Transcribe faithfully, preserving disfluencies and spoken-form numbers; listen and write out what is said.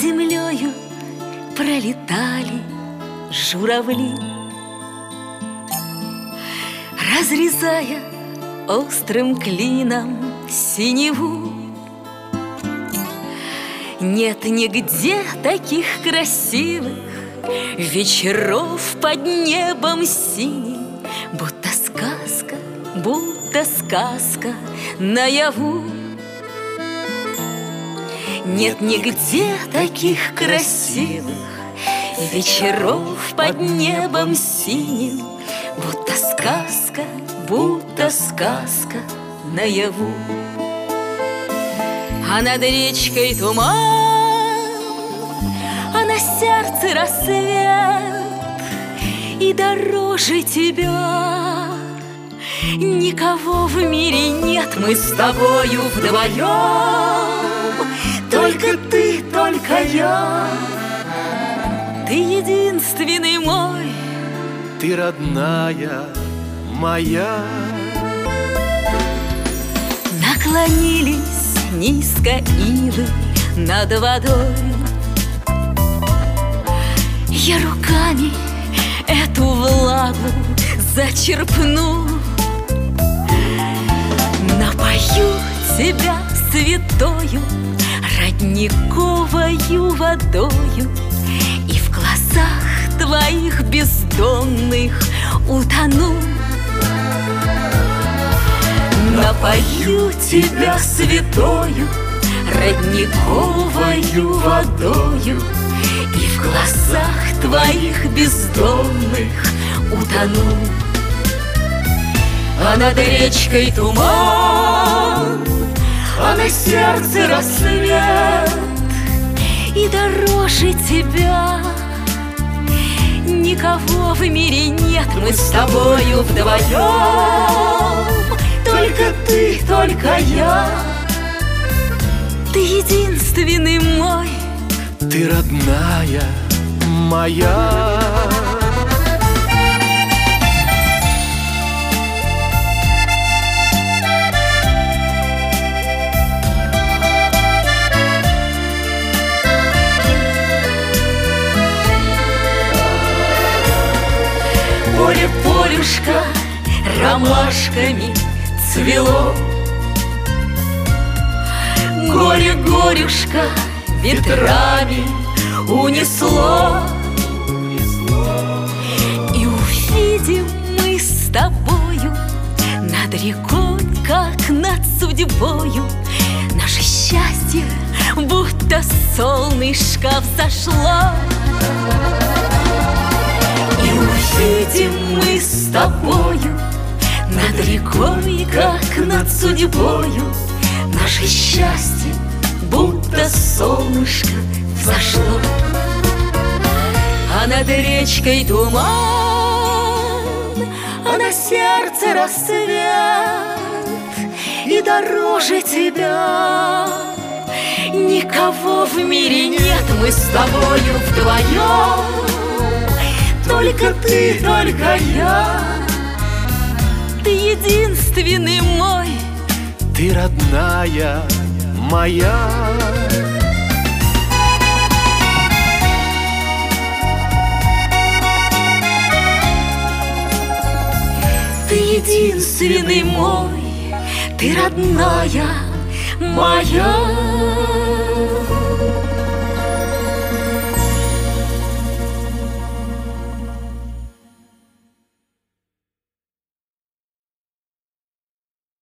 землею пролетали журавли, разрезая острым клином синеву. Нет нигде таких красивых вечеров под небом синим, будто сказка, будто сказка наяву. Нет нигде таких красивых вечеров под небом синим, будто сказка, будто сказка наяву. А над речкой туман, а на сердце рассвет, и дороже тебя никого в мире нет. Мы с тобою вдвоем, только ты, только я. Ты единственный мой, ты родная моя. Наклонились низко ивы над водой, я руками эту влагу зачерпну, напою тебя святою родниковою водою, и в глазах твоих бездонных утону. Напою тебя святою родниковою водою, и в глазах твоих бездонных утону. А над речкой туман, а на сердце рассвет, и дороже тебя никого в мире нет. Мы с тобою вдвоем, только ты, только я. Ты единственный мой, ты родная моя. Поле, полюшка ромашками цвело, горе, горюшка ветрами унесло. И увидим мы с тобою над рекой, как над судьбою, наше счастье будто солнышко взошло. И увидим мы с тобою над рекой, как над судьбою, наше счастье будто солнышко взошло. А над речкой туман, а на сердце рассвет, и дороже тебя никого в мире нет. Мы с тобою вдвоем, только ты, только я. Ты единственный мой, ты родная моя. Ты единственный мой, ты родная моя.